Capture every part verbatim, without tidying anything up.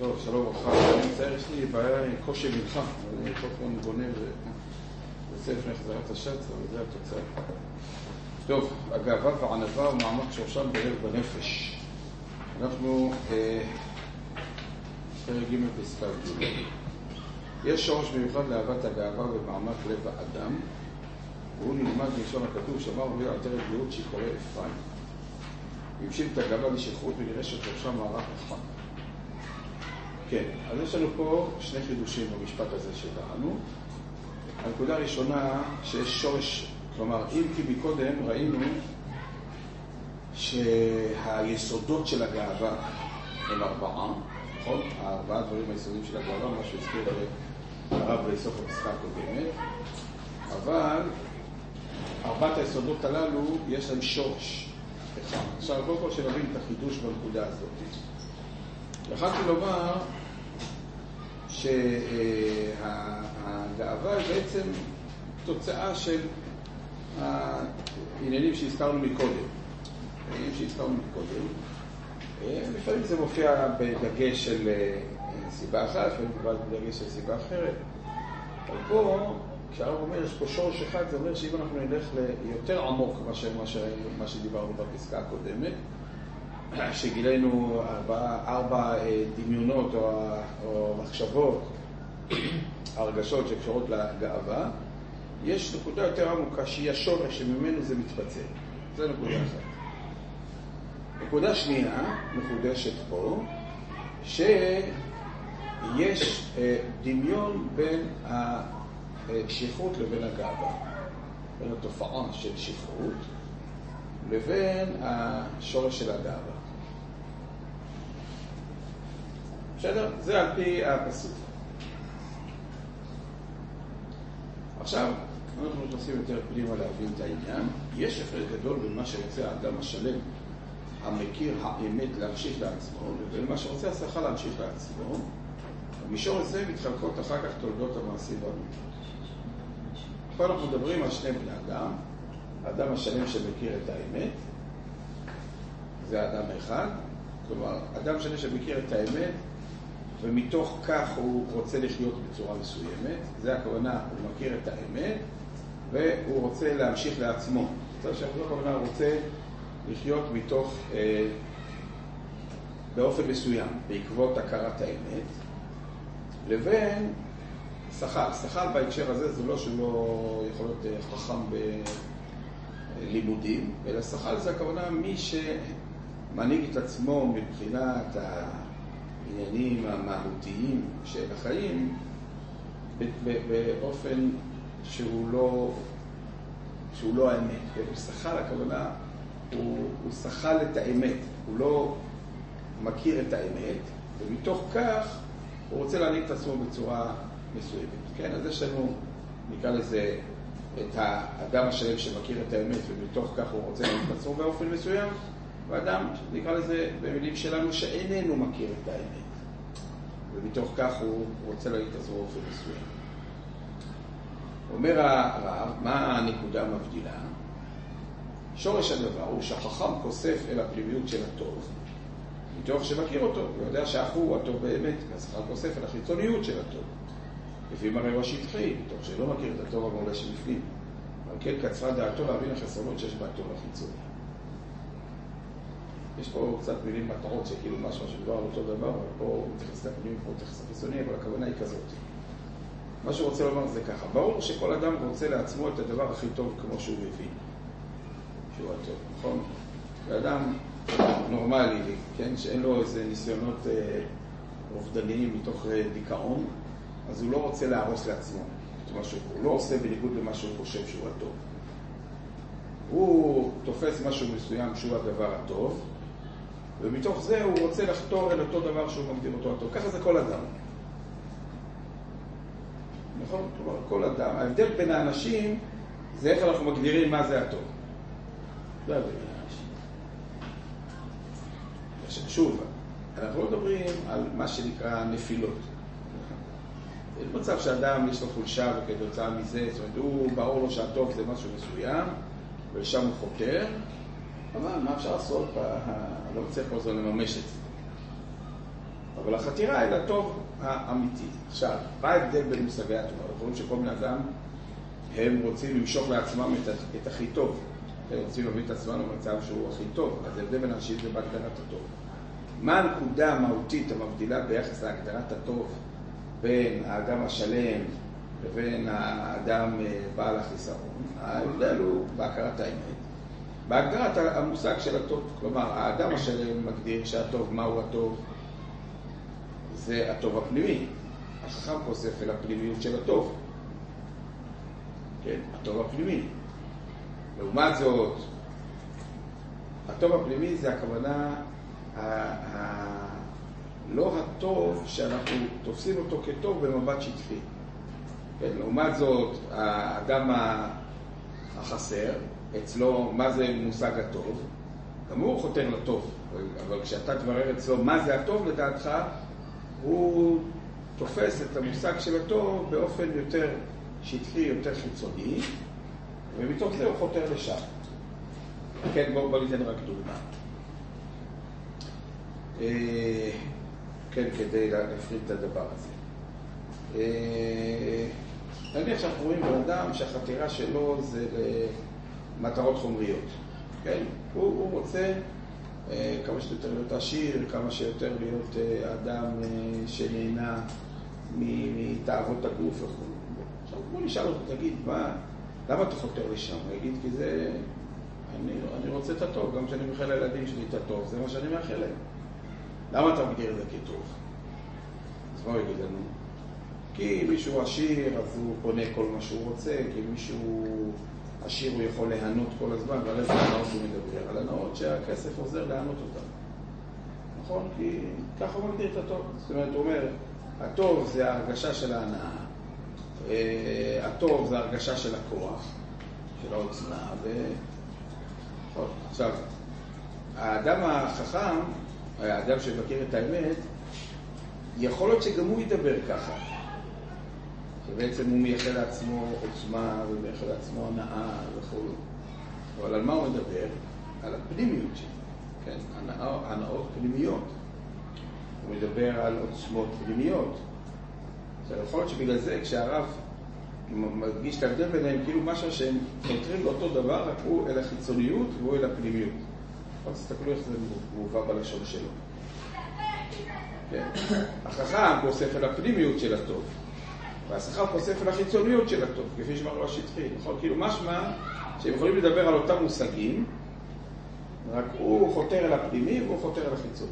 טוב, שלום וברכה. אני מצטער, יש לי בעיה עם קושי ממך. אני כל פעם בונה ויוצא לפני חזרת השץ, אבל זה התוצאה. טוב, הגאווה והענווה הוא מעמד שורשם בלב בנפש. אנחנו פרק ג' פסקה ג'. יש שורש מיוחד לאהבת הגאווה במעמד לב האדם, והוא נלמד מלשון הכתוב שאמר רבי אלתר גאות שקורא אפרים. והמשיל את הגאווה לשכרות ונראה ששורשם מערך אחד. כן, אז יש לנו פה שני חידושים במשפט הזה שקראנו. הנקודה הראשונה שיש שורש, כלומר, אם כי מקודם ראינו שהיסודות של הגאווה הם ארבעה, נכון? הארבעה דברים היסודיים של הגאווה, מה שהזכיר הרב בסוף הפסקה הקודמת, אבל ארבעת היסודות הללו יש להם שורש אחד. עכשיו, קודם כל שנבין את החידוש בנקודה הזאת. יכלתי לומר שהגאווה היא בעצם תוצאה של העניינים שהזכרנו מקודם. העניינים שהזכרנו מקודם. לפעמים זה מופיע בדגש של סיבה אחת, לפעמים בדגש של סיבה אחרת. אבל פה, כשהרב אומר, יש פה שורש אחד, זה אומר שאם אנחנו נלך ליותר עמוק מה שדיברנו בפסקה הקודמת, שגילינו ארבע, ארבע דמיונות או, או מחשבות, הרגשות שקשורות לגאווה, יש נקודה יותר עמוקה שהיא השורש שממנו זה מתפצל. זה נקודה אחת. נקודה שנייה, מחודשת פה, שיש דמיון בין השכרות לבין הגאווה. בין התופעה של שכרות לבין השורש של הגאווה. בסדר? זה על פי הפסוק. עכשיו, אנחנו נכנסים יותר פנימה להבין את העניין. יש הפרק גדול בין מה שרוצה האדם השלם, המכיר האמת להמשיך לעצמו, לבין מה שרוצה השכל להמשיך לעצמו. במישור הזה מתחלקות אחר כך תולדות המעשים והאמיתות. פה אנחנו מדברים על שני בני אדם. האדם השלם שמכיר את האמת, זה האדם אחד. כלומר, אדם שלם שמכיר את האמת, ומתוך כך הוא רוצה לחיות בצורה מסוימת. זה הכוונה, הוא מכיר את האמת, והוא רוצה להמשיך לעצמו. זאת הכוונה, הוא רוצה לחיות מתוך, אה, באופן מסוים, בעקבות הכרת האמת, לבין שכל. שכל בהקשר הזה, זה לא שלא יכול להיות חכם בלימודים, אלא שכל זה הכוונה מי שמנהיג את עצמו מבחינת העניינים המהותיים של החיים, באופן שהוא לא, שהוא לא האמת. ושכל הכוונה, הוא, הוא שכל את האמת, הוא לא מכיר את האמת, ומתוך כך הוא רוצה להנהיג את עצמו בצורה מסוימת. כן, אז יש לנו, נקרא לזה, את האדם השלם שמכיר את האמת, ומתוך כך הוא רוצה להנהיג את עצמו באופן מסוים, ואדם, נקרא לזה, במילים שלנו, שאיננו מכיר את האמת, ומתוך כך הוא רוצה להנהיג את עצמו באופן מסוים. אומר הרב, מה הנקודה המבדילה? שורש הדבר הוא שהחכם כוסף אל הפנימיות של הטוב, מתוך שמכיר אותו, הוא יודע שאחו הוא הטוב באמת, אז החכם כוסף אל החיצוניות של הטוב. לפעמים הרי הוא השטחי, מתוך שלא מכיר את הטוב המעולה שבפנים. אבל כן קצרה דעתו להבין החסרונות שיש בטוב החיצוני. יש פה קצת מילים מטרות שכאילו משהו שדבר על אותו דבר, אבל פה הוא מתייחס לפנים, פה הוא מתייחס לחיצוני, אבל הכוונה היא כזאת. מה שהוא רוצה לומר זה ככה, ברור שכל אדם רוצה לעצמו את הדבר הכי טוב כמו שהוא מבין. שהוא הטוב, נכון? ואדם נורמלי, כן? שאין לו איזה ניסיונות אה, אובדניים מתוך אה, דיכאון, אז הוא לא רוצה להרוס לעצמו את מה שהוא, הוא לא עושה בניגוד למה שהוא חושב שהוא הטוב. הוא תופס משהו מסוים שהוא הדבר הטוב, ומתוך זה הוא רוצה לחתור אל אותו דבר שהוא מגדיר אותו הטוב. ככה זה כל אדם. נכון? כלומר, כל אדם. ההבדל בין האנשים זה איך אנחנו מגדירים מה זה הטוב. זה ההבדל בין האנשים. עכשיו, שוב, אנחנו לא מדברים על מה שנקרא נפילות. יש מצב שאדם יש לו חולשה וכתוצאה מזה, זאת אומרת, הוא ברור לו שהטוב זה משהו מסוים, ולשם הוא חותר, אבל מה אפשר לעשות? לא צריך כל זמן לממש את זה. אבל החתירה היא לטוב האמיתי. עכשיו, מה ההבדל בין מושגי הטוב? אנחנו רואים שכל בני אדם הם רוצים למשוך לעצמם את, את הכי טוב. הם רוצים להביא את עצמם למצב שהוא הכי טוב. אז ההבדל בין אנשים זה בהגדרת הטוב. מה הנקודה המהותית המבדילה ביחס להגדרת הטוב בין האדם השלם לבין האדם בעל החיסרון? ההבדל הוא בהכרת האמת. בהגדרת המושג של הטוב, כלומר, האדם השלם מגדיר שהטוב, מהו הטוב? זה הטוב הפנימי. החכם חושף אל הפנימיות של הטוב. כן, הטוב הפנימי. לעומת זאת, הטוב הפנימי זה הכוונה, ה- ה- לא הטוב שאנחנו תופסים אותו כטוב במבט שטחי. כן, לעומת זאת, האדם החסר, אצלו מה זה מושג הטוב, גם הוא חותר לטוב, אבל כשאתה תברר אצלו מה זה הטוב לדעתך, הוא תופס את המושג של הטוב באופן יותר שטחי, יותר חיצוני, ומתוך זה הוא חותר לשם. כן, בואו בוא ניתן רק דוגמה. אה, כן, כדי להפריד את הדבר הזה. אה, נניח שאנחנו רואים באדם שהחתירה שלו זה למטרות חומריות. כן? הוא, הוא רוצה אה, כמה שיותר להיות עשיר, כמה שיותר להיות אה, אדם אה, שנהנה מתאוות הגוף וכו'. עכשיו בוא נשאל אותו, תגיד, מה, למה אתה חותר לשם? הוא יגיד, כי זה, אני, אני רוצה את הטוב, גם כשאני מאחל לילדים שלי את הטוב, זה מה שאני מאחל להם. למה אתה מגדיר את זה כטוב? אז מה הוא יגיד לנו? כי מישהו עשיר, אז הוא קונה כל מה שהוא רוצה, כי מישהו עשיר הוא יכול להנות כל הזמן, ועל איזה הנאות הוא מדבר? על הנאות שהכסף עוזר להנות אותם. נכון? כי ככה הוא מגדיר את הטוב. זאת אומרת, הוא אומר, הטוב זה ההרגשה של ההנאה, הטוב זה ההרגשה של הכוח, של העוצמה, ו... עכשיו, האדם החכם, האדם שמכיר את האמת, יכול להיות שגם הוא ידבר ככה. שבעצם הוא מייחד לעצמו עוצמה ומייחד לעצמו הנאה וכו'. אבל על מה הוא מדבר? על הפנימיות שלו. כן? הנאה, הנאות פנימיות. הוא מדבר על עוצמות פנימיות. עכשיו, יכול להיות שבגלל זה כשהרב מדגיש את ההבדל ביניהם, כאילו משהו שהם חותרים לאותו דבר, רק הוא אל החיצוניות והוא אל הפנימיות. אז תסתכלו איך זה מובא בלשון שלו. כן. החכם חושף אל הפנימיות של הטוב, והשכר חושף אל החיצוניות של הטוב, כפי שאמרנו השטחי. נכון? כאילו משמע שהם יכולים לדבר על אותם מושגים, רק הוא חותר אל הפנימי והוא חותר אל החיצוני.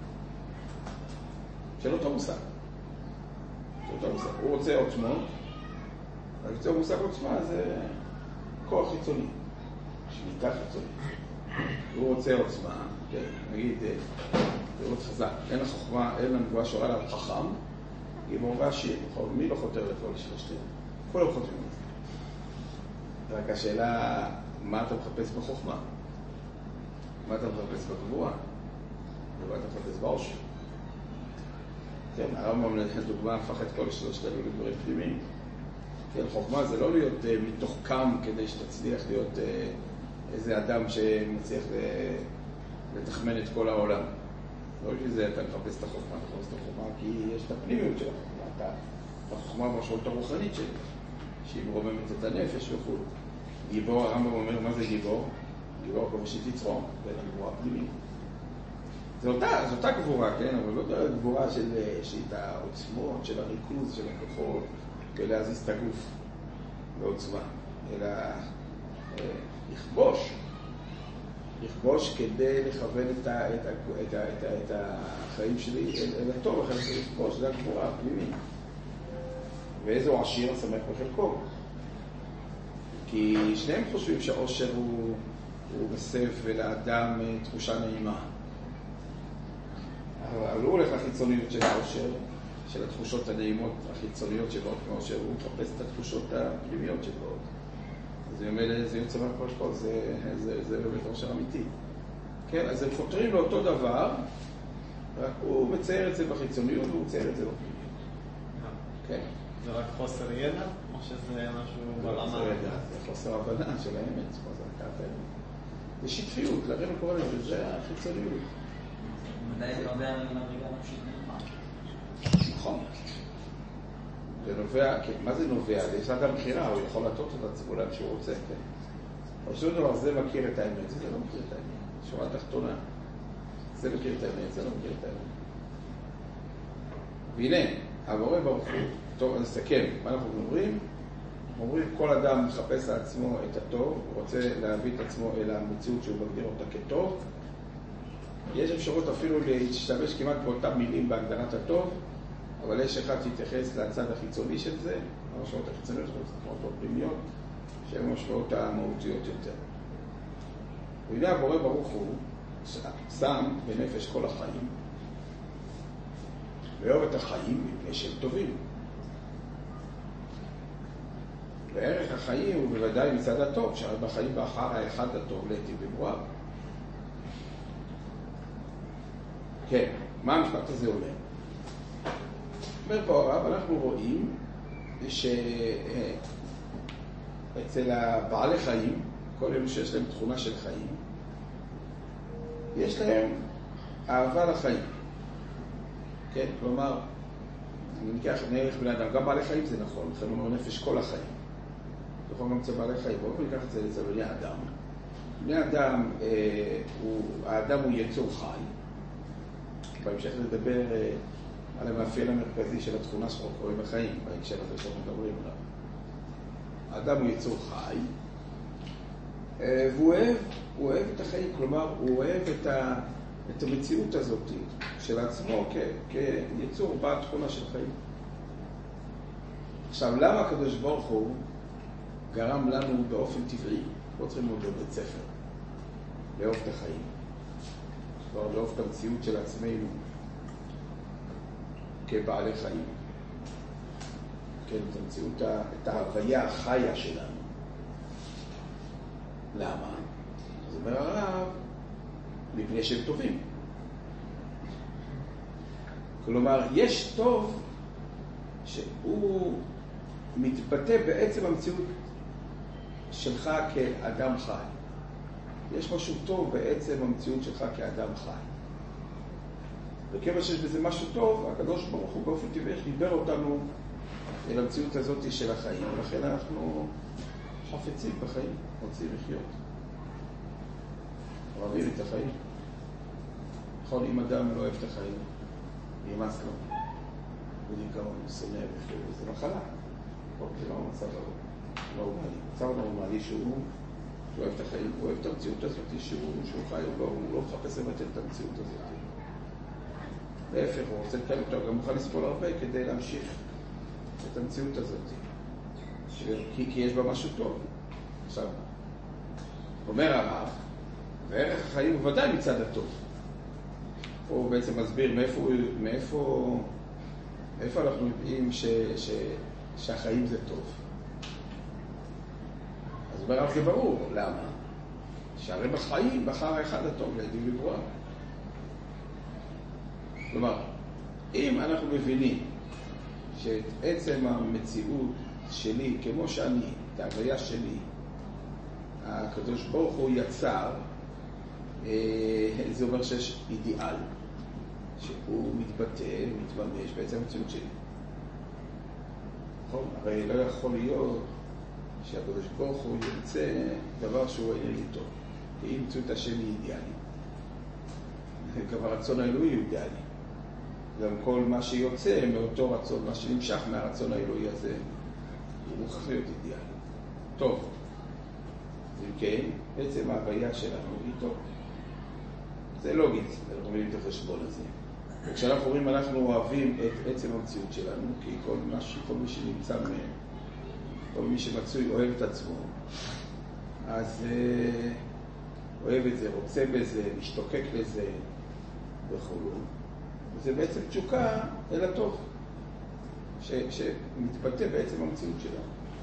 של אותו מושג. של אותו מושג. הוא רוצה עוצמות, אבל הוא מושג עוצמה זה כוח חיצוני, שליטה חיצונית. הוא רוצה עוצמה, כן, נגיד, זה מאוד חזק, אין החוכמה, אין הנבואה שורה לה חכם, גיבור ועשיר, מי לא חותר לכל שלושתים? כולם חותרים לזה. רק השאלה, מה אתה מחפש בחוכמה? מה אתה מחפש בגבורה? ומה אתה מחפש בעושר? כן, הרמב"ם לדוגמה הפך את כל שלושת אלו לדברים פנימיים. כן, חוכמה זה לא להיות uh, מתוחכם כדי שתצליח להיות uh, איזה אדם שמצליח לתחמן את כל העולם. לא שזה אתה מחפש את החוכמה, אתה מחפש את החוכמה כי יש את הפנימיות של החוכמה, אתה, את החוכמה המשמעות הרוחנית שלי, שהיא מרוממת את הנפש וכו'. גיבור, הרמב"ם אומר, מה זה גיבור? גיבור כמו שתצרום, בין הגבורה הפנימית. זו אותה, זו אותה גבורה, כן? אבל לא אותה גבורה של, של העוצמות, של הריכוז, של הכוחות, ולהזיז את הגוף בעוצמה, אלא אה, לכבוש, לכבוש כדי לכוון את, ה, את, ה, את, ה, את, ה, את החיים שלי אל, אל הטוב, אחרי זה לכבוש, זה הגבורה הפנימית. ואיזו עשיר השמח בחלקו. כי שניהם חושבים שהעושר הוא, הוא מסב לאדם תחושה נעימה. אבל הוא הולך לחיצוניות של העושר, של התחושות הנעימות החיצוניות שבאות מהעושר, הוא מחפש את התחושות הפנימיות שבאות. אז זה יוצא מהכל שכל, זה, זה, זה באמת עושר אמיתי. כן, אז הם חותרים לאותו דבר, רק הוא מצייר את זה בחיצוניות והוא מצייר את זה בפנימיות. כן. זה רק חוסר ידע? או שזה משהו ברמה? זה ידע, זה חוסר הבנה של האמת, זה חוסר הכרת האמת. זה שטחיות, לכן הוא קורא לזה, זה החיצוניות. מדי זה נובע ממדרגה נפשית נמוכה. נכון. זה נובע, מה זה נובע? יש אדם בחירה, הוא יכול להטות את עצמו לאן שהוא רוצה. אבל שום דבר, זה מכיר את האמת, זה לא מכיר את האמת. שורה תחתונה. זה מכיר את האמת, זה לא מכיר את האמת. והנה, הבורא ברוך הוא, טוב, אז נסכם, מה אנחנו אומרים? אנחנו אומרים, כל אדם מחפש לעצמו את הטוב, הוא רוצה להביא את עצמו אל המציאות שהוא מגדיר אותה כטוב. יש אפשרות אפילו להשתמש כמעט באותם מילים בהגדרת הטוב, אבל יש אחד שהתייחס לצד החיצוני של זה, המשמעות החיצוניות שלו, זה משמעות פנימיות, שהן המשמעות המהותיות יותר. והנה הבורא ברוך הוא שם בנפש כל החיים, ואוהב את החיים מפני שהם טובים. וערך החיים הוא בוודאי מצד הטוב, שהרי בחיים באחר האחד הטוב להיטיב במואר. כן, מה המשפט הזה אומר? אומר פה הרב, אנחנו רואים שאצל הבעלי חיים, כל אלו שיש להם תכונה של חיים, יש להם אהבה לחיים. כן, כלומר, אני ניקח נערך בני אדם, גם בעלי חיים זה נכון, לכן הוא אומר נפש כל החיים. נכון גם אצל בעלי חיים, בואו ניקח את זה אצל בני אדם. בני אדם, אה, הוא, האדם הוא יצור חי. בהמשך לדבר אה, על המאפיין המרכזי של התכונה שאנחנו קוראים בחיים, בהקשר הזה שאנחנו מדברים עליו. האדם הוא יצור חי, אה, והוא אוהב, הוא אוהב את החיים, כלומר, הוא אוהב את, ה, את המציאות הזאת של עצמו כ, כיצור בעל תכונה של חיים. עכשיו, למה הקדוש ברוך הוא גרם לנו באופן טבעי, לא צריכים ללמוד בבית ספר, לאהוב את החיים, כבר לאהוב את המציאות של עצמנו כבעלי חיים, כן, את המציאות, את ההוויה החיה שלנו. למה? אז אומר הרב, מפני שהם טובים. כלומר, יש טוב שהוא מתבטא בעצם המציאות שלך כאדם חי. יש משהו טוב בעצם המציאות שלך כאדם חי. וכיוון שיש בזה משהו טוב, הקדוש ברוך הוא באופן טבעי חיבר אותנו אל המציאות הזאת של החיים, ולכן אנחנו חפצים בחיים, רוצים לחיות. אוהבים את החיים. נכון, אם אדם לא אוהב את החיים, ימאס לו. ודיכאון, הוא שונא וכו', זה מחלה. זה לא מצב נורמלי. מצב נורמלי שהוא אוהב את החיים, הוא אוהב את המציאות הזאת שהוא, שהוא חי, הוא לא, הוא לא מחפש לבטל את המציאות הזאת. להפך, הוא רוצה לקיים אותו, גם מוכן לספול הרבה כדי להמשיך את המציאות הזאת. ש... כי, כי יש בה משהו טוב. עכשיו, אומר הרב, וערך החיים הוא ודאי מצד הטוב. פה הוא בעצם מסביר מאיפה, מאיפה, מאיפה אנחנו יודעים ש, ש, שהחיים זה טוב. אז אומר הרב, זה ברור. למה? שהרי בחיים בחר האחד הטוב להיטיב במואר. כלומר, אם אנחנו מבינים שאת עצם המציאות שלי, כמו שאני, את ההוויה שלי, הקדוש ברוך הוא יצר, זה אומר שיש אידיאל, שהוא מתבטא, מתממש בעצם המציאות שלי. נכון? הרי לא יכול להיות שהקדוש ברוך הוא ימצא דבר שהוא אינני טוב. כי אם מציאות השם היא אידיאלית. גם הרצון האלוהי הוא אידיאלי. גם כל מה שיוצא מאותו רצון, מה שנמשך מהרצון האלוהי הזה, הוא מוכרח להיות אידיאלי. טוב. אם כן, בעצם ההוויה שלנו היא טוב. זה לוגית, אנחנו מבינים את החשבון הזה. וכשאנחנו אומרים, אנחנו אוהבים את עצם המציאות שלנו, כי כל, מה, כל מי שנמצא מהם, כל מי שמצוי אוהב את עצמו, אז אה, אוהב את זה, רוצה בזה, משתוקק לזה, וכו'. וזה בעצם תשוקה אל הטוב, ש, שמתבטא בעצם המציאות שלנו.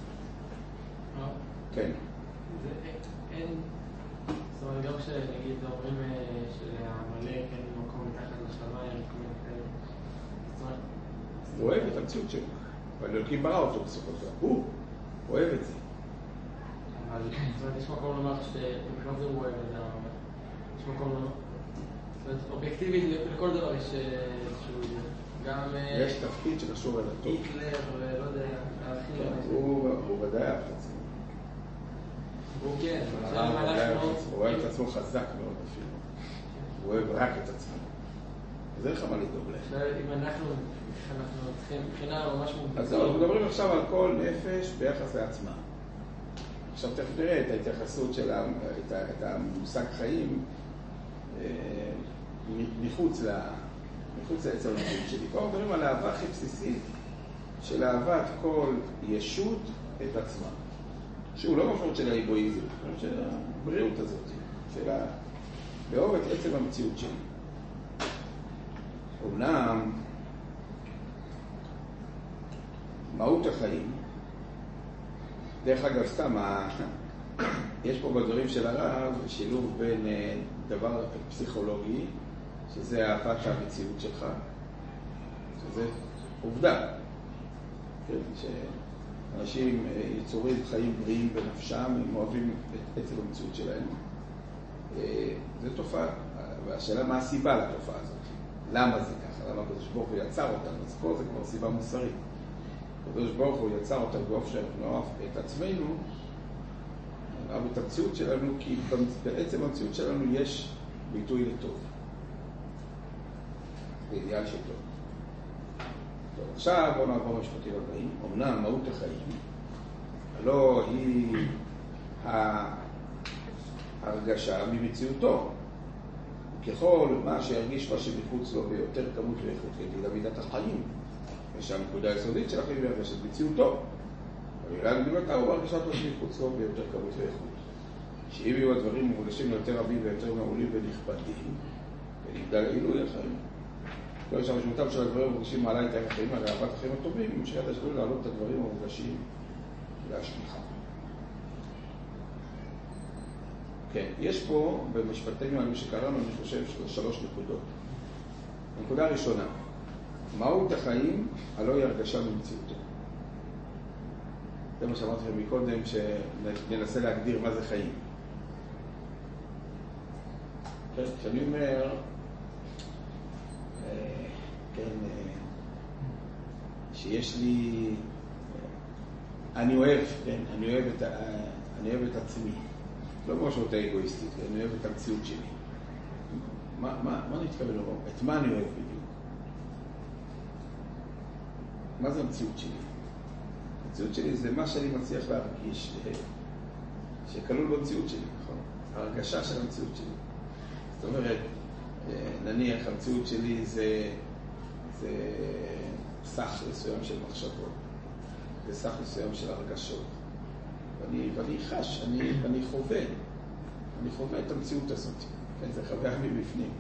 כן. זה אין, זאת אומרת, גם כשנגיד אומרים שלעמלק אין מקום מתחת לשמיים, זאת אומרת... הוא אוהב את המציאות שלו, אבל אלוקים ברא אותו בסופו של דבר, הוא אוהב את זה. אבל זאת אומרת, יש מקום לומר שבכלל זה הוא אוהב את זה, יש מקום לומר, זאת אומרת, אובייקט אובייקטיבית לכל דבר יש איזשהו, גם... יש תפקיד שקשור אל הטוב. היטלר, ולא יודע, הוא ודאי אהב את עצמו. הוא כן, הוא אוהב את עצמו חזק מאוד אפילו. הוא אוהב רק את עצמו. אז אין לך מה לדאוג להם. אם אנחנו, אנחנו צריכים, מבחינה ממש מובטחת. אז אנחנו מדברים עכשיו על כל נפש ביחס לעצמה. עכשיו תכף נראה את ההתייחסות של המושג חיים מחוץ לעצם המציאות שלי. פה מדברים על האהבה הכי בסיסית של אהבת כל ישות את עצמה. שהוא לא משמעות של האגואיזם, של הבריאות הזאת, של לאהוב את עצם המציאות שלי. אומנם מהות החיים, דרך אגב סתם, יש פה בדברים של הרב שילוב בין דבר פסיכולוגי, שזה אהבת המציאות שלך, שזה עובדה, כן, שאנשים יצורים חיים בריאים בנפשם, הם אוהבים את עצם המציאות שלהם. זו תופעה, והשאלה מה הסיבה לתופעה הזאת? למה זה ככה? למה הקדוש ברוך הוא יצר אותנו? אז פה זה כבר סיבה מוסרית. הקדוש ברוך הוא יצר אותנו באופן שאנחנו נאהב את עצמנו, נאהב את המציאות שלנו, כי בעצם המציאות שלנו יש ביטוי לטוב. זה אידיאל של טוב. טוב, עכשיו בואו נעבור למשפטים הבאים. אמנם מהות החיים, הלא היא ההרגשה ממציאותו. ככל מה שירגיש מה שמחוץ לו ביותר כמות ואיכות, כדי למידת החיים. יש הנקודה היסודית של החיים והרגשת מציאותו. המילה גדולתה הוא הרגשת מה שמחוץ לו ביותר כמות ואיכות. שאם יהיו הדברים מורגשים יותר רבים ויותר מעולים ונכבדים, ונגדל עילוי החיים. לא יש המשמעותם של הדברים המורגשים מעלה את החיים, על אהבת החיים הטובים, ממשיכת השלול להעלות את הדברים המורגשים להשליחה. כן, יש פה במשפטים האלו שקראנו, אני חושב, שלוש נקודות. הנקודה הראשונה, מהות החיים הלא היא הרגשה במציאותו. זה מה שאמרתי לכם מקודם, שננסה להגדיר מה זה חיים. כן, כשאני אומר, כן, שיש לי, אני אוהב, כן, אני אוהב את, אני אוהב את עצמי. לא משמעות האגואיסטית, אני אוהב את המציאות שלי. מה, מה, מה אני מתכוון לומר? את מה אני אוהב בדיוק? מה זה המציאות שלי? המציאות שלי זה מה שאני מצליח להרגיש, שכלול במציאות שלי, נכון? ההרגשה של המציאות שלי. זאת אומרת, נניח, המציאות שלי זה, זה סך מסוים של מחשבות, זה סך מסוים של הרגשות. ואני, ואני חש, אני, אני חווה, אני חווה את המציאות הזאת. כן, זה חוויה מבפנים.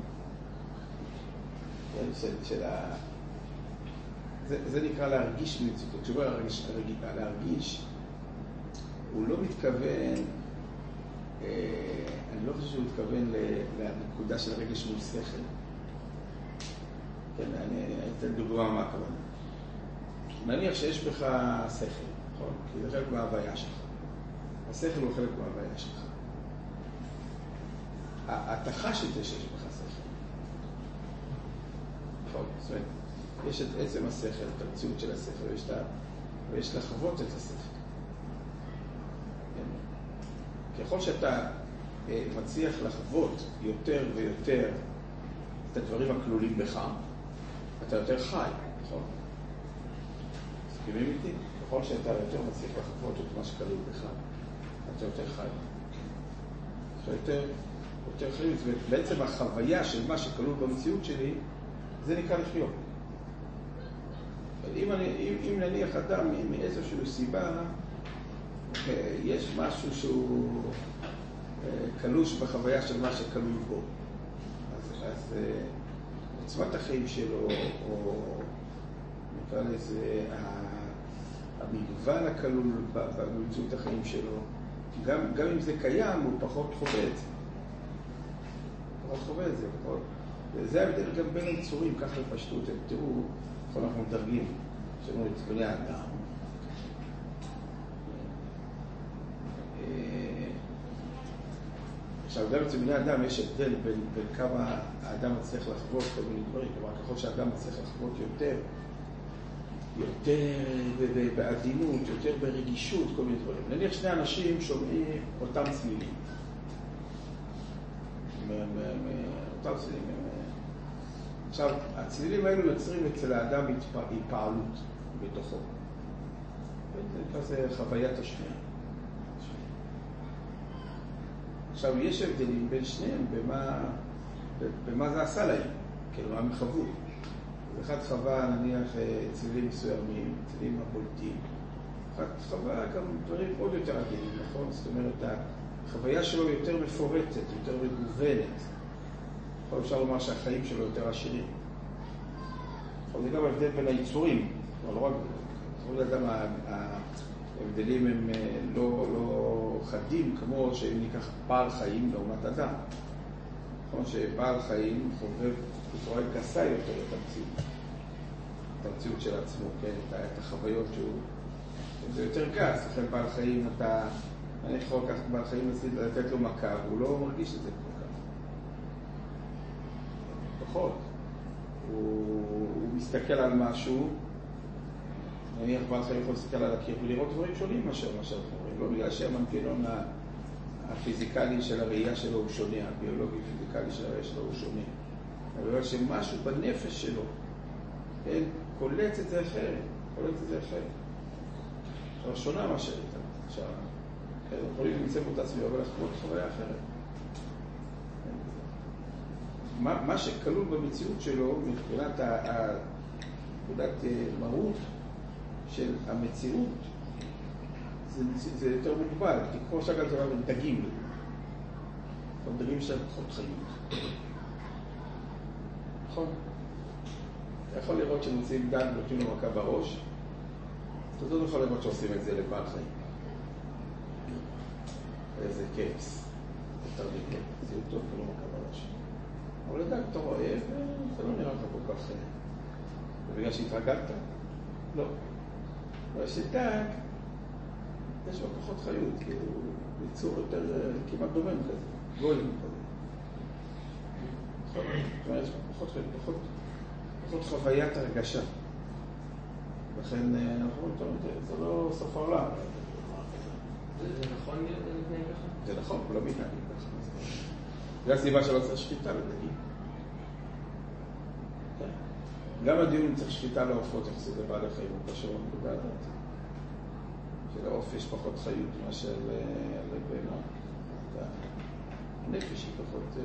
כן, של, של ה... זה, זה נקרא להרגיש מציאות. כשהוא להרגיש, להרגיש, הוא לא מתכוון, אה, אני לא חושב שהוא מתכוון לנקודה של הרגש מול שכל. כן, אני, אני אתן דוגמה מה הכוונה. נניח שיש בך שכל, נכון? כי זה חלק מההוויה שלך. השכל הוא חלק מההוויה שלך. אתה חש את זה שיש בך שכל. נכון, זאת אומרת, יש את עצם השכל, את המציאות של השכל, ויש, ויש לחוות את השכל. ככל שאתה אה, מצליח לחוות יותר ויותר את הדברים הכלולים בך, אתה יותר חי, נכון? מסכימים איתי? ככל שאתה יותר מצליח לחוות את מה שכלול בך, אתה יותר חי. אתה יותר, יותר חיים. ובעצם החוויה של מה שכלול במציאות שלי, זה נקרא לחיות. אם, אני, אם, אם נניח אדם מאיזושהי סיבה, יש משהו שהוא קלוש בחוויה של מה שכלול בו. אז, אז עוצמת החיים שלו, או נקרא לזה, המגוון הכלול במציאות החיים שלו, גם, גם אם זה קיים, הוא פחות חווה את זה. פחות חווה את זה. פחות. וזה ההבדל גם בין היצורים, כך בפשטות. תראו, בכל אנחנו מדרגים, יש לנו את בני האדם. עכשיו, גם אצל בני אדם יש הבדל בין, בין כמה האדם מצליח לחוות כל מיני דברים. כלומר, ככל שהאדם מצליח לחוות יותר, יותר בעדינות, יותר ברגישות, כל מיני דברים. נניח שני אנשים שומעים אותם צלילים. אותם צלילים. עכשיו, הצלילים האלו יוצרים אצל האדם התפעלות בתוכו. זה כזה חוויית השנייה. עכשיו, יש הבדלים בין שניהם במה, במה זה עשה להם, כאילו, מה הם חוו. אחד חווה, נניח, צלילים מסוימים, צלילים הבולטים. אחד חווה גם דברים עוד יותר עדינים, נכון? זאת אומרת, החוויה שלו יותר מפורטת, יותר מגוונת. יכול אפשר לומר שהחיים שלו יותר עשירים. אבל זה גם הבדל בין היצורים, אבל לא רק, כל אדם, ההבדלים הם לא, לא חדים, כמו שאם ניקח בעל חיים לעומת אדם. נכון שבעל חיים חובב בצורה גסה יותר את המציאות. את המציאות של עצמו, כן? את החוויות שהוא... זה יותר גס, לכן בעל חיים אתה... אני יכול לקחת בעל חיים לתת לו מכה, והוא לא מרגיש את זה כל כך. פחות. הוא, הוא מסתכל על משהו, נניח בעל חיים יכול להסתכל על הקיר ולראות דברים שונים מאשר מה שאנחנו רואים. לא בגלל שהמנגנון הפיזיקלי של הראייה שלו הוא שונה, הביולוגי הפיזיקלי של הראייה שלו הוא שונה. אבל בגלל שמשהו בנפש שלו, כן, קולץ את זה אחרת, קולץ את זה אחרת. עכשיו, שונה מה שאיתה. עכשיו, כן, יכולים למצוא אותה סביבה ולחוות חוויה אחרת. מה, מה שכלול במציאות שלו, מבחינת נקודת מהות של המציאות, זה, זה יותר מוגבל. כי כמו שאגב זה אומר, דגים. דגים של פחות חיות. נכון? אתה יכול לראות שמוצאים דג ונותנים לו מכה בראש, אתה לא יכול לראות שעושים את זה לבעל חיים. איזה קייס. יותר דגים. זה טוב ולא מכה בראש. אבל לדג אתה רואה, זה לא נראה לך כל כך... ובגלל שהתרגלת? לא. אבל שדג, יש לו פחות חיות, כי הוא יצור יותר כמעט דומם כזה, גולם כזה. זאת אומרת, יש לו פחות חיות, פחות, פחות חוויית הרגשה. לכן אנחנו אומרים, זה לא סוף העולם. זה נכון להתנהג ככה? זה נכון, כולם מתנהגים ככה. זה הסיבה שלא צריך שחיטה לדגים. גם הדיון אם צריך שחיטה לעופות, איך זה לבעל החיים, הוא קשור לנקודה הזאת. שלעוף יש פחות חיות מאשר לבהמה. הנפש היא פחות,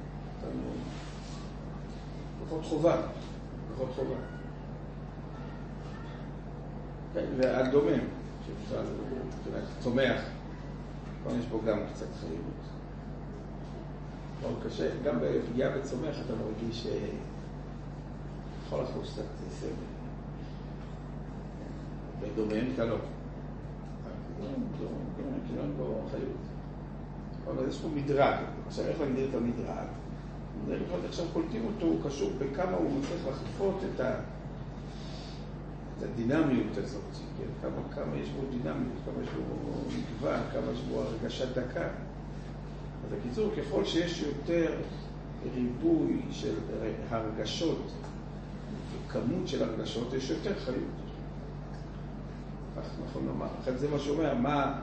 פחות חובה, פחות חובה. והדומם, שבכלל צומח, כאן יש בו גם קצת חיות. מאוד קשה, גם בפגיעה בצומח אתה מרגיש יכול לחוש קצת סבל. בדומם אתה לא. כי לא אין בו חיות. אבל יש פה מדרג. עכשיו איך להגדיר את המדרג? זה יכול להיות עכשיו קולטים אותו, הוא קשור בכמה הוא מצליח לחפות את ה... את הדינמיות הזאת. כמה, כמה יש בו דינמיות, כמה יש בו מגוון, כמה יש בו הרגשת דקה. אז בקיצור, ככל שיש יותר ריבוי של הרגשות, כמות של הרגשות, יש יותר חיות. כך נכון לומר. אחת זה מה שאומר, מה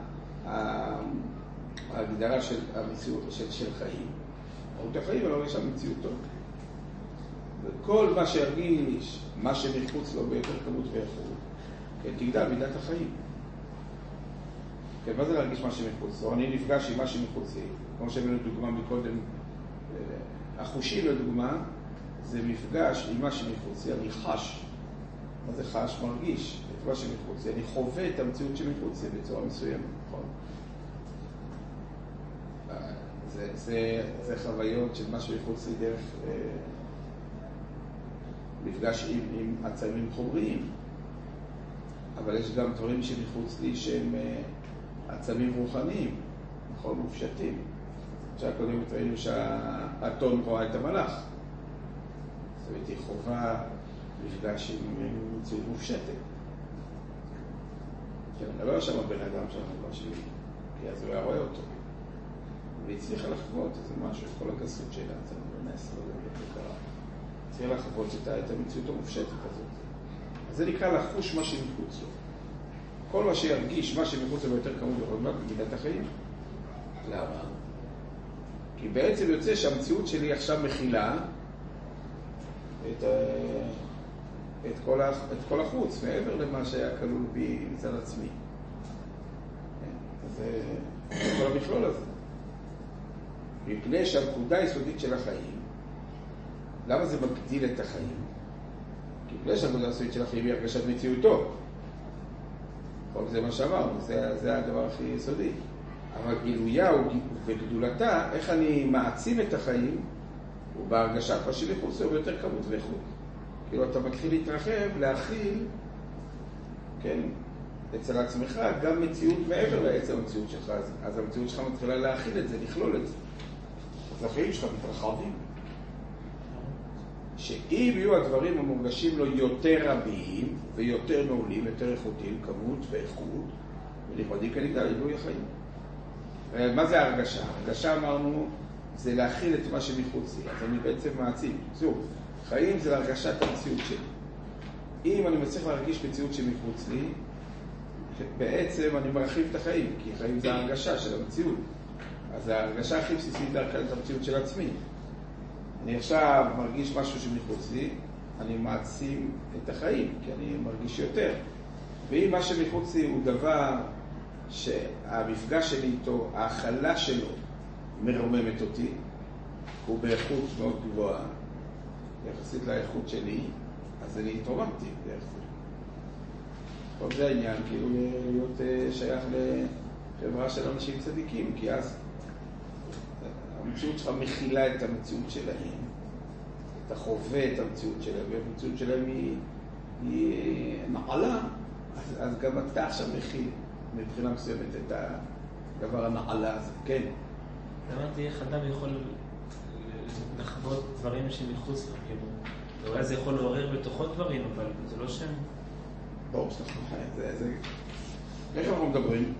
ההגדרה של המציאות של, של חיים. מהות החיים, אבל יש המציאותו. וכל מה שירגיש, מה שמחוץ לו ביותר כמות ואיכות, כן, תגדל מידת החיים. כן, מה זה להרגיש מה שמחוץ לו? אני נפגש עם מה שמחוץ לי. כמו שהבאנו דוגמה מקודם, החושים לדוגמה, זה מפגש עם מה שמחוץ לי, אני חש. מה זה חש? מרגיש את מה שמחוץ לי. אני חווה את המציאות שמחוץ לי בצורה מסוימת, נכון? זה, זה, זה חוויות של מה שמחוץ לי דרך אה, מפגש עם, עם עצמים חומריים. אבל יש גם דברים שמחוץ לי שהם אה, עצמים רוחניים, נכון? מופשטים. עכשיו קודם ראינו שהאטום רואה את המלאך. זאת אומרת, היא חובה מפגש עם מציאות מופשטת. כן, אני לא יושב בבן אדם שאנחנו לא שלי, כי אז הוא היה רואה אותו. והצליחה לחוות איזה משהו, כל הגסות שלה, זה בנס, לא יודע איך קרה. הצליחה לחוות את המציאות המופשטת הזאת. אז זה נקרא לחוש מה שמחוץ לו. כל מה שירגיש, מה שמחוץ לו יותר כמות וחודמת, במידת החיים. למה? כי בעצם יוצא שהמציאות שלי עכשיו מכילה את, את, כל, ה, את כל החוץ, מעבר למה שהיה כלול בי מצד עצמי. אז זה כל המכלול הזה. מפני שהנקודה היסודית של החיים, למה זה מגדיל את החיים? כי מפני שהנקודה היסודית של החיים היא הרגשת מציאותו. זה מה שאמרנו, זה, זה הדבר הכי יסודי. אבל גילויה וגדולתה, איך אני מעצים את החיים, הוא בהרגשה כבר שמחוץ לו ביותר כמות ואיכות. כאילו אתה מתחיל להתרחב, להכיל, כן, אצל עצמך, גם מציאות מעבר לעצם המציאות שלך. אז, אז המציאות שלך מתחילה להכיל את זה, לכלול את זה. אז החיים שלך מתרחבים. שאם יהיו הדברים המורגשים לו יותר רבים ויותר מעולים, יותר איכותיים, כמות ואיכות, ולכבודי כנגדה עילוי החיים. מה זה ההרגשה? ההרגשה, אמרנו, זה להכיל את מה שמחוץ לי. אז אני בעצם מעצים. זהו, חיים זה להרגשת המציאות שלי. אם אני מצליח להרגיש מציאות שמחוץ לי, בעצם אני מרחיב את החיים, כי חיים זה ההרגשה של המציאות. אז ההרגשה הכי בסיסית להרכב את המציאות של עצמי. אני עכשיו מרגיש משהו שמחוץ לי, אני מעצים את החיים, כי אני מרגיש יותר. ואם מה שמחוץ לי הוא דבר שהמפגש שלי איתו, ההכלה שלו מרוממת אותי, הוא באיכות מאוד גבוהה, יחסית לאיכות שלי, אז אני התרוממתי דרך זה. כל זה העניין, כאילו להיות שייך לחברה של אנשים צדיקים, כי אז המציאות שלך מכילה את המציאות שלהם, אתה חווה את המציאות שלהם, והמציאות שלהם היא, היא נעלה, אז, אז גם אתה עכשיו מכיל מבחינה מסוימת את הדבר הנעלה הזה, כן. אמרתי, איך אדם יכול לחוות דברים שמחוץ לו, כאילו, אולי זה יכול לעורר בתוכו דברים, אבל זה לא שם. ברור שאתה חי, זה, זה... איך אנחנו מדברים?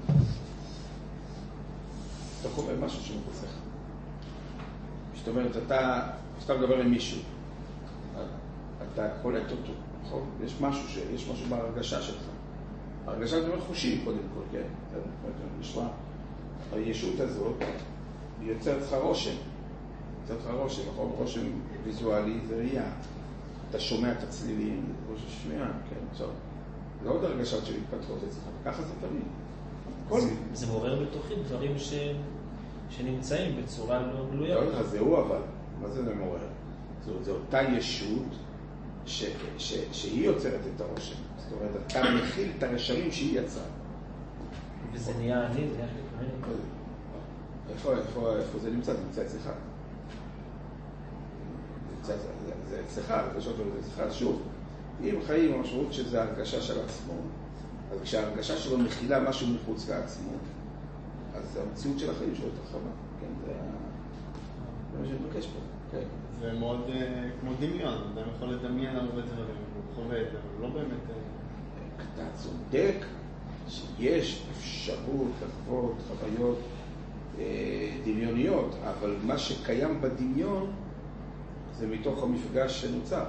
אתה חווה משהו שמחוץ לך. זאת אומרת, אתה, כשאתה מדבר עם מישהו, אתה קולט אותו, נכון? יש משהו, ש... יש משהו בהרגשה שלך. הרגשה זה חושי, קודם כל, כן? נשמע, הישות הזאת יוצרת לך רושם. יוצרת לך רושם, נכון? רושם ויזואלי זה ראייה. אתה שומע את הצלילים, ראש השמיעה, כן? עכשיו, לא עוד הרגשות שמתפתחות אצלך, ככה זה תמיד. כל... זה, זה מעורר בתוכי דברים ש... שנמצאים בצורה לא גלויה. לא לך, זהו אבל. מה זה מעורר? זו, זו אותה ישות ש... ש... שהיא יוצרת את הרושם. זאת אומרת, אתה מכיל את הרשמים שהיא יצרה. וזה נהיה אני, זה נהיה חלק. איפה, איפה, איפה זה נמצא? זה נמצא אצלך. זה, זה אצלך, הרגשות שלו זה אצלך. שוב, אם חיים המשמעות שזה הרגשה של עצמו, אז כשההרגשה שלו מכילה משהו מחוץ לעצמו, אז המציאות של החיים שלו יותר חמה. כן, זה מה שנתבקש פה. כן. זה מאוד כמו דמיון, אדם יכול לדמיין הרבה דברים, הוא חווה את זה, אבל לא באמת... אתה צודק שיש אפשרות לחוות חוויות אה, דמיוניות, אבל מה שקיים בדמיון זה מתוך המפגש שנוצר.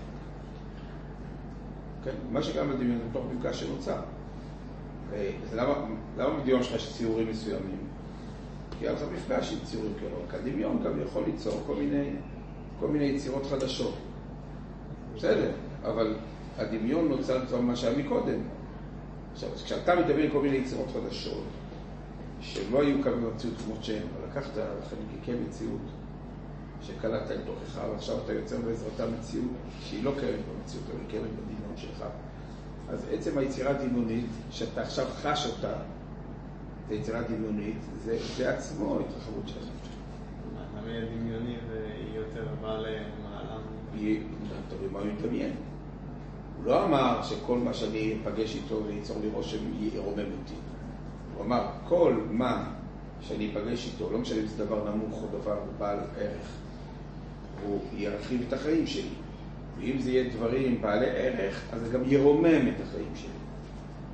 כן, מה שקיים בדמיון זה מתוך המפגש שנוצר. אה, אז למה, למה בדמיון שלך יש ציורים מסוימים? כי אז המפגש עם ציורים כאלו, רק הדמיון גם יכול ליצור כל מיני, כל מיני יצירות חדשות. בסדר, אבל הדמיון נוצר כבר מה שהיה מקודם. עכשיו, כשאתה מדמיין כל מיני יצירות חדשות, שלא היו כאן במציאות כמות שהן, אבל לקחת חלקיקי מציאות שקלטת אל תוכך, ועכשיו אתה יוצר בעזרתה מציאות שהיא לא קיימת במציאות, אבל היא קיימת בדמיון שלך. אז עצם היצירה הדמיונית, שאתה עכשיו חש אותה, זה יצירה דמיונית, זה, זה עצמו התרחבות של החיים שלך. למה יהיה דמיוני והיא יותר באה למעלה? היא, אתה רואה מה הוא מדמיין. הוא לא אמר שכל מה שאני אפגש איתו וייצור לי רושם ירומם אותי. הוא אמר, כל מה שאני אפגש איתו, לא משנה אם זה דבר נמוך או דבר בעל ערך, הוא ירחיב את החיים שלי. ואם זה יהיה דברים בעלי ערך, אז זה גם ירומם את החיים שלי.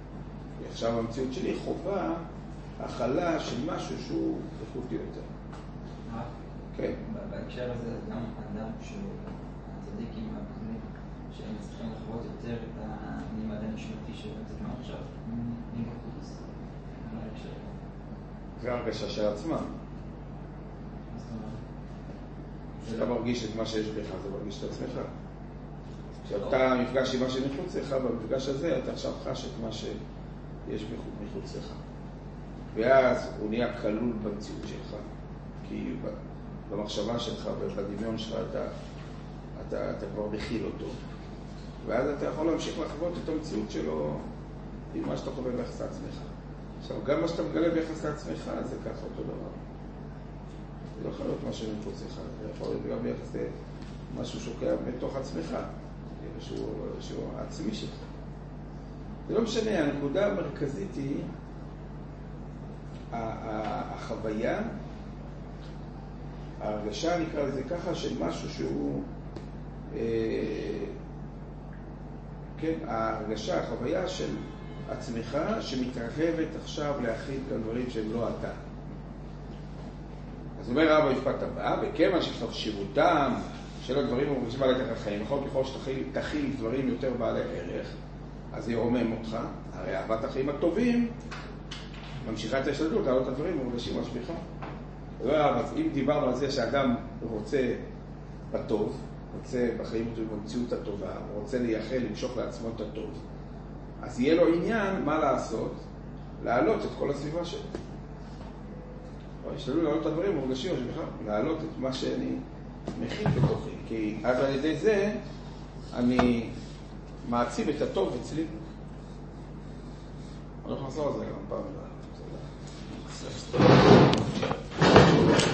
ועכשיו המציאות שלי חובה הכלה של משהו שהוא איכותי יותר. כן. בהקשר הזה, גם אדם שהצדיקים הקודמים, שהם צריכים לחוות יותר את המימד הנשמתי של הצדיקים עכשיו, מבחוץ. זה הרגשה של עצמם. כשאתה מרגיש את מה שיש בך, זה מרגיש את עצמך. כשאתה מפגש עם מה שמחוץ לך, במפגש הזה אתה עכשיו חש את מה שיש מחוץ לך. ואז הוא נהיה כלול במציאות שלך. כי במחשבה שלך ובדמיון שלך אתה, אתה, אתה כבר מכיל אותו. ואז אתה יכול להמשיך לחוות את המציאות שלו עם מה שאתה חווה ביחס לעצמך. עכשיו, גם מה שאתה מגלה ביחס לעצמך, זה ככה אותו דבר. זה לא יכול להיות מה שמחוץ לך, זה יכול להיות גם ביחס למשהו שוקע בתוך עצמך, שהוא, שהוא עצמי שלך. זה לא משנה, הנקודה המרכזית היא החוויה, ההרגשה, נקרא לזה ככה, של משהו שהוא, אה, כן, ההרגשה, החוויה של עצמך שמתרחבת עכשיו להכיל כאן דברים שהם לא אתה. אז אומר רב המשפט הבא, וכיוון שחשיבותם של הדברים המורגשים בעלי תחת חיים, יכול ככל שתכיל דברים יותר בעלי ערך, אז זה ירומם אותך, הרי אהבת החיים הטובים ממשיכה את ההשתדלות להעלות את הדברים המורגשים על שמך. אז אם דיברנו על זה שאדם רוצה בטוב, רוצה בחיים ובמציאות הטובה, הוא רוצה לייחל, למשוך לעצמו את הטוב, אז יהיה לו עניין מה לעשות, להעלות את כל הסביבה שלו. השתדלו להעלות את הדברים המורגשים, להעלות את מה שאני מכיל בתוכי, כי אז על ידי זה אני מעציב את הטוב אצלי. אנחנו נחזור על זה גם פעם.